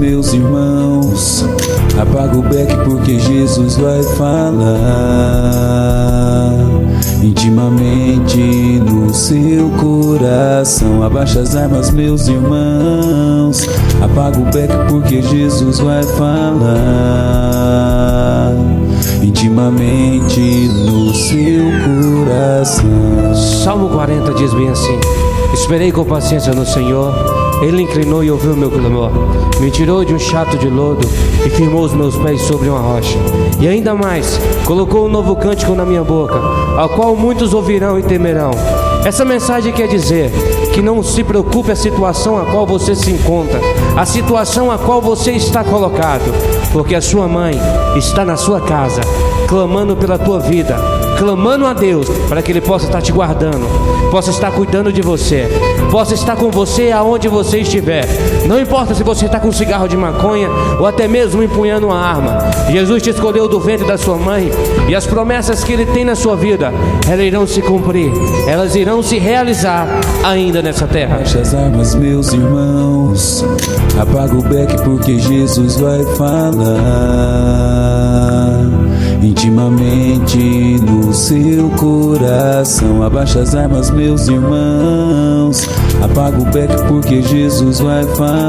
meus irmãos. Apaga o beck porque Jesus vai falar intimamente no seu coração. Abaixa as armas, meus irmãos. Apaga o beck porque Jesus vai falar intimamente no seu coração. Salmo 40 diz bem assim: esperei com paciência no Senhor, Ele inclinou e ouviu o meu clamor. Me tirou de um chato de lodo e firmou os meus pés sobre uma rocha. E ainda mais, colocou um novo cântico na minha boca, ao qual muitos ouvirão e temerão. Essa mensagem quer dizer que não se preocupe a situação a qual você se encontra, a situação a qual você está colocado, porque a sua mãe está na sua casa, clamando pela tua vida, clamando a Deus para que Ele possa estar te guardando, possa estar cuidando de você, possa estar com você aonde você estiver. Não importa se você está com um cigarro de maconha ou até mesmo empunhando uma arma, Jesus te escolheu do ventre da sua mãe, e as promessas que Ele tem na sua vida, elas irão se cumprir, elas irão se realizar ainda nessa terra. Abaixa as armas, meus irmãos. Apaga o beck porque Jesus vai falar intimamente no seu coração. Abaixa as armas, meus irmãos. Apaga o beck porque Jesus vai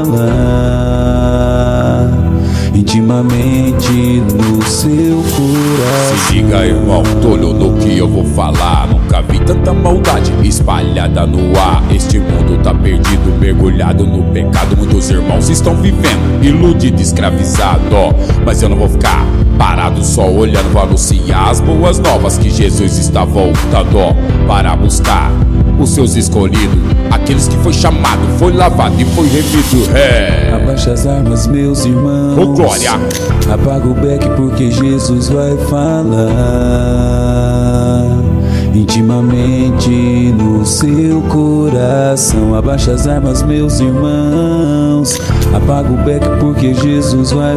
falar intimamente no seu coração. Se liga, irmão, tolho no que eu vou falar. Nunca vi tanta maldade espalhada no ar. Este mundo tá perdido, mergulhado no pecado. Muitos irmãos estão vivendo iludido, escravizado, ó. Mas eu não vou ficar parado só olhando. Vou anunciar as boas novas que Jesus está voltando, ó, para buscar os seus escolhidos, aqueles que foi chamado, foi lavado e foi remido. Abaixa as armas, meus irmãos. Oh, glória. Apaga o beck porque Jesus vai falar intimamente no seu coração. Abaixa as armas, meus irmãos. Apaga o beck porque Jesus vai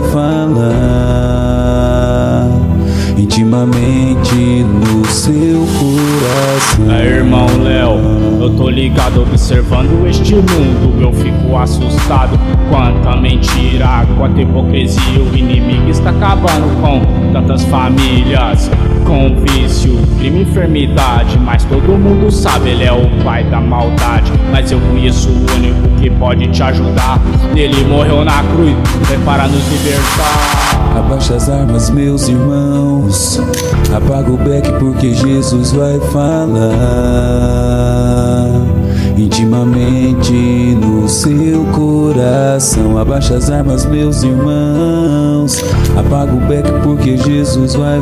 falar intimamente no seu coração. Irmão Léo, eu tô ligado observando este mundo. Eu fico assustado. Quanta mentira, quanta hipocrisia. O inimigo está acabando com tantas famílias, com vício, crime e enfermidade. Mas todo mundo sabe, ele é o pai da maldade. Mas eu conheço o único que pode te ajudar. Ele morreu na cruz, foi para nos libertar. Abaixa as armas, meus irmãos. Apaga o beck porque Jesus vai falar intimamente no seu coração. Abaixa as armas, meus irmãos. Apaga o beck porque Jesus vai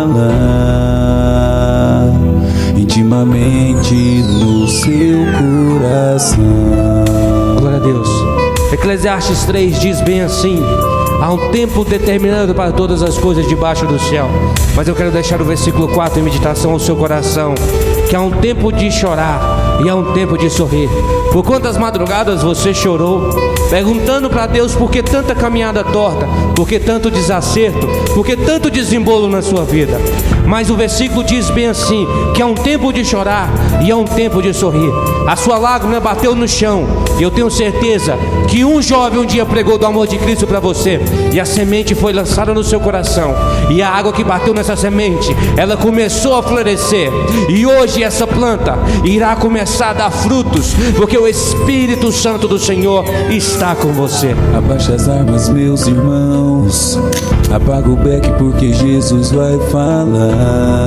falar intimamente no seu coração. Glória a Deus. Eclesiastes 3 diz bem assim: há um tempo determinado para todas as coisas debaixo do céu. Mas eu quero deixar o versículo 4 em meditação ao seu coração, que há um tempo de chorar e há um tempo de sorrir. Por quantas madrugadas você chorou, perguntando para Deus por que tanta caminhada torta, por que tanto desacerto, por que tanto desembolo na sua vida. Mas o versículo diz bem assim, que há um tempo de chorar e há um tempo de sorrir. A sua lágrima bateu no chão, e eu tenho certeza que um jovem um dia pregou do amor de Cristo para você, e a semente foi lançada no seu coração, e a água que bateu nessa semente, ela começou a florescer, e hoje essa planta irá começar a dar frutos, porque o Espírito Santo do Senhor está com você. Abaixa as armas, meus irmãos. Apaga o beck porque Jesus vai falar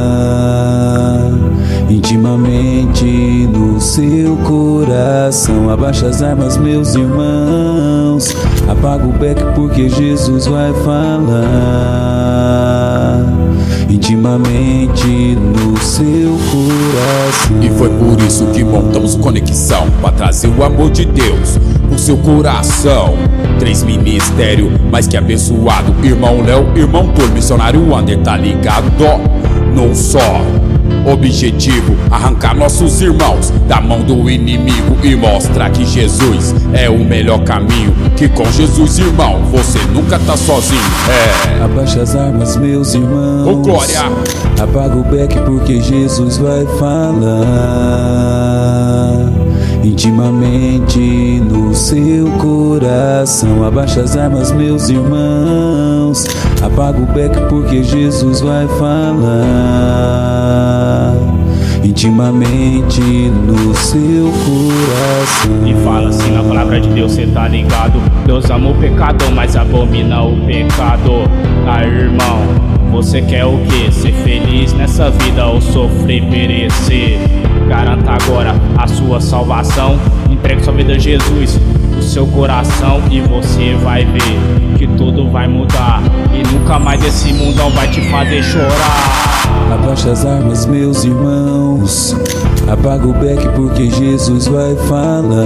intimamente no seu coração. Abaixa as armas, meus irmãos. Apaga o beck porque Jesus vai falar intimamente no seu coração. E foi por isso que montamos Conexão, para trazer o amor de Deus pro seu coração. 3 ministérios, mais que abençoado. Irmão Léo, irmão Tolho, missionário Wander, tá ligado? Num só objetivo, arrancar nossos irmãos da mão do inimigo e mostrar que Jesus é o melhor caminho. Que com Jesus, irmão, você nunca tá sozinho. Abaixa as armas, meus irmãos. Oh, glória. Apaga o beck porque Jesus vai falar intimamente no seu coração. Abaixa as armas, meus irmãos, apaga o beck porque Jesus vai falar intimamente no seu coração. E fala assim na palavra de Deus, cê tá ligado? Deus ama o pecador, mas abomina o pecado. Ah, irmão, você quer o quê? Ser feliz nessa vida ou sofrer, perecer? Garanta agora a sua salvação. Entregue sua vida a Jesus, o seu coração, e você vai ver que tudo vai mudar. E nunca mais esse mundão vai te fazer chorar. Abaixa as armas, meus irmãos, apaga o beck porque Jesus vai falar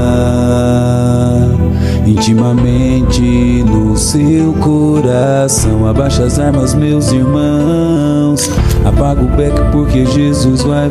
intimamente no seu coração. Abaixa as armas, meus irmãos, apaga o beck porque Jesus vai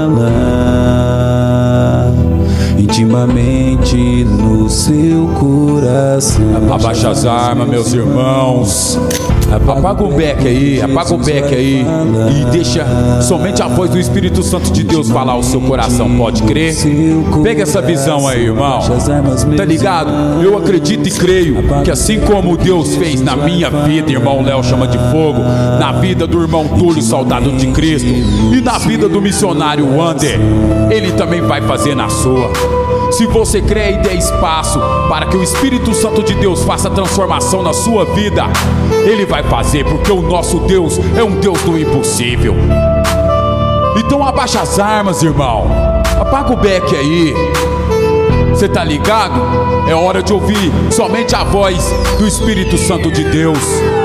falar intimamente no seu coração. Abaixa as armas, meus irmãos, apaga o beck aí, apaga o beck aí e deixa somente a voz do Espírito Santo de Deus falar o seu coração, pode crer? Pega essa visão aí, irmão, tá ligado? Eu acredito e creio que assim como Deus fez na minha vida, irmão Léo Chama de Fogo, na vida do irmão Túlio, soldado de Cristo, e na vida do missionário Wander, Ele também vai fazer na sua. Se você crê e der espaço para que o Espírito Santo de Deus faça transformação na sua vida, Ele vai fazer, porque o nosso Deus é um Deus do impossível. Então abaixa as armas, irmão, apaga o beck aí, você tá ligado? É hora de ouvir somente a voz do Espírito Santo de Deus.